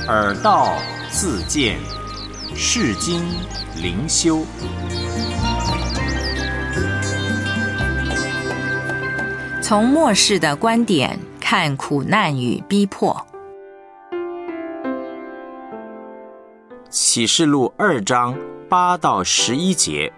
耳道自见，世经灵修。 从末世的观点看苦难与逼迫。 启示录2章8到11节，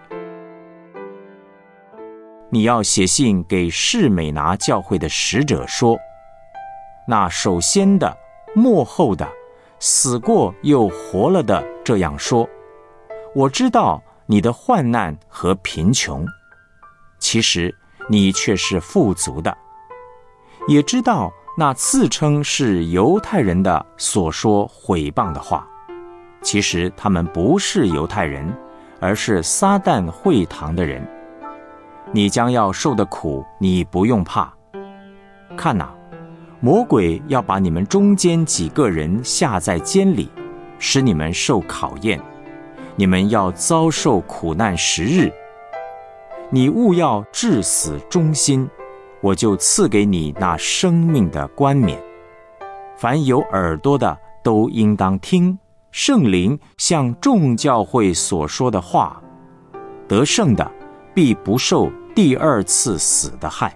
你要写信给士美拿教会的使者说，那首先的、末后的、死过又活了的这样说，我知道你的患难和贫穷，其实你却是富足的，也知道那自称是犹太人的所说毁谤的话，其实他们不是犹太人，而是撒旦会堂的人。你将要受的苦，你不用怕。看哪，魔鬼要把你们中间几个人下在监里，使你们受考验，你们要遭受苦难10日。你务要至死忠心，我就赐给你那生命的冠冕。凡有耳朵的都应当听圣灵向众教会所说的话，得胜的必不受第2次死的害。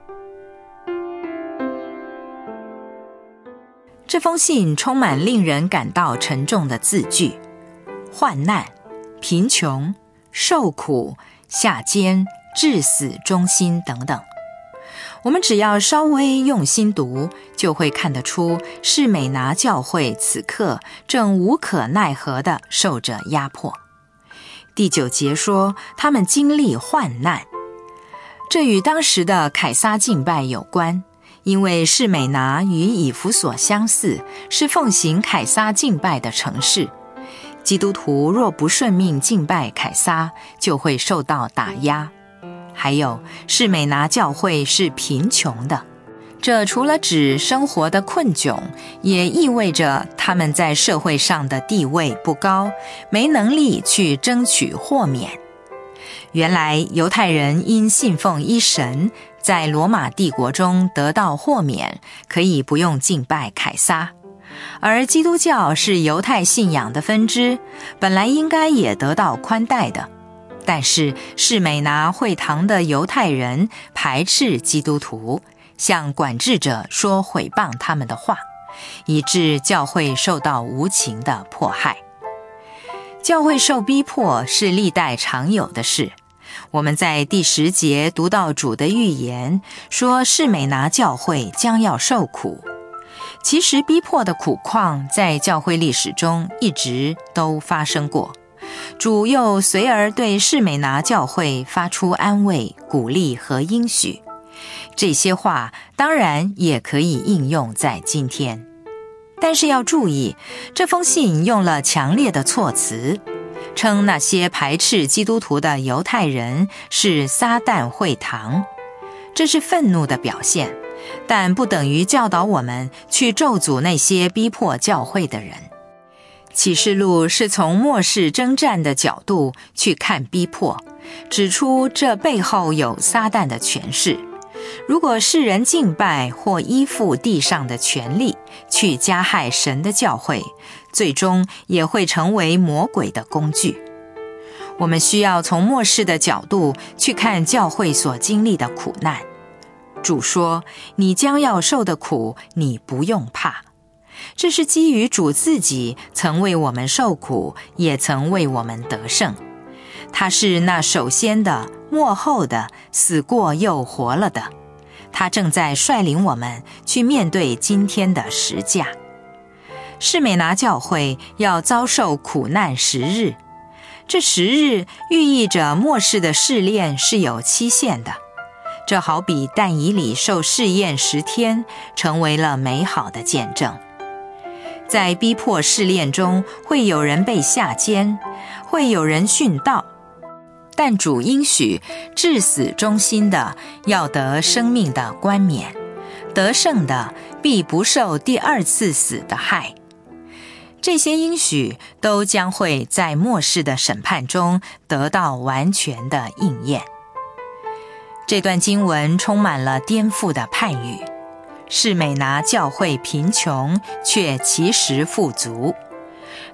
这封信充满令人感到沉重的字句：患难、贫穷、受苦、下监、至死忠心等等。我们只要稍微用心读，就会看得出士美拿教会此刻正无可奈何地受着压迫。第9节说他们经历患难，这与当时的凯撒敬拜有关，因为士美拿与以弗所相似，是奉行凯撒敬拜的城市。基督徒若不顺命敬拜凯撒，就会受到打压。还有，士美拿教会是贫穷的，这除了指生活的困窘，也意味着他们在社会上的地位不高，没能力去争取豁免。原来犹太人因信奉一神，在罗马帝国中得到豁免，可以不用敬拜凯撒。而基督教是犹太信仰的分支，本来应该也得到宽待的。但是士美拿会堂的犹太人排斥基督徒，向管制者说毁谤他们的话，以致教会受到无情的迫害。教会受逼迫是历代常有的事。我们在第10节读到主的预言，说士美拿教会将要受苦。其实逼迫的苦况在教会历史中一直都发生过，主又随而对士美拿教会发出安慰、鼓励和应许。这些话当然也可以应用在今天，但是要注意，这封信用了强烈的措辞，称那些排斥基督徒的犹太人是撒旦会堂，这是愤怒的表现，但不等于教导我们去咒诅那些逼迫教会的人。启示录是从末世征战的角度去看逼迫，指出这背后有撒旦的权势。如果世人敬拜或依附地上的权力，去加害神的教会，最终也会成为魔鬼的工具。我们需要从末世的角度去看教会所经历的苦难。主说，你将要受的苦，你不用怕。这是基于主自己曾为我们受苦，也曾为我们得胜。他是那首先的、末后的、死过又活了的。他正在率领我们去面对今天的十架。士美拿教会要遭受苦难10日，这10日寓意着末世的试炼是有期限的。这好比但以理受试验10天，成为了美好的见证。在逼迫试炼中，会有人被下监，会有人殉道，但主应许至死忠心的要得生命的冠冕，得胜的必不受第2次死的害。这些应许都将会在末世的审判中得到完全的应验。这段经文充满了颠覆的判语，士美拿教会贫穷，却其实富足。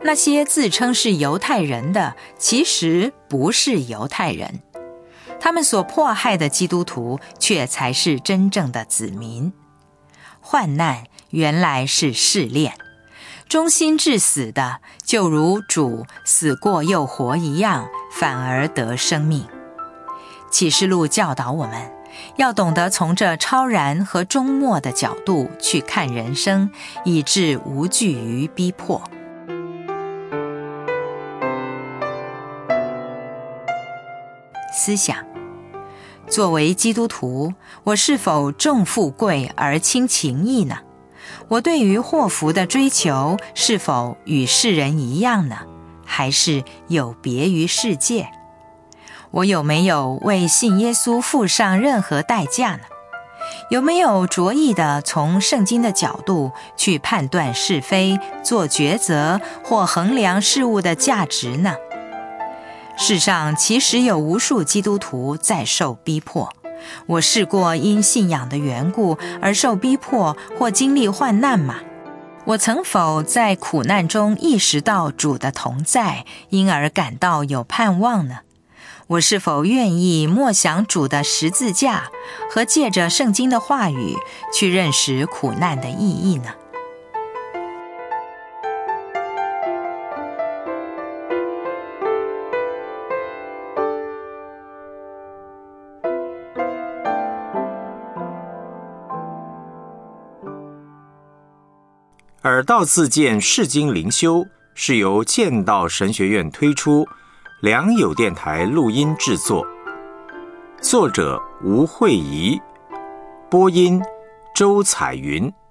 那些自称是犹太人的，其实不是犹太人，他们所迫害的基督徒却才是真正的子民。患难原来是试炼，忠心至死的，就如主死过又活一样，反而得生命。启示录教导我们，要懂得从这超然和终末的角度去看人生，以致无惧于逼迫。思想：作为基督徒，我是否重富贵而轻情义呢？我对于祸福的追求是否与世人一样呢？还是有别于世界？我有没有为信耶稣付上任何代价呢？有没有着意地从圣经的角度去判断是非、做抉择或衡量事物的价值呢？世上其实有无数基督徒在受逼迫，我试过因信仰的缘故而受逼迫或经历患难吗？我曾否在苦难中意识到主的同在，因而感到有盼望呢？我是否愿意默想主的十字架，和借着圣经的话语去认识苦难的意义呢？ 耳道自荐释经灵修是由剑道神学院推出，良友电台录音制作，作者吴慧仪，播音周彩云。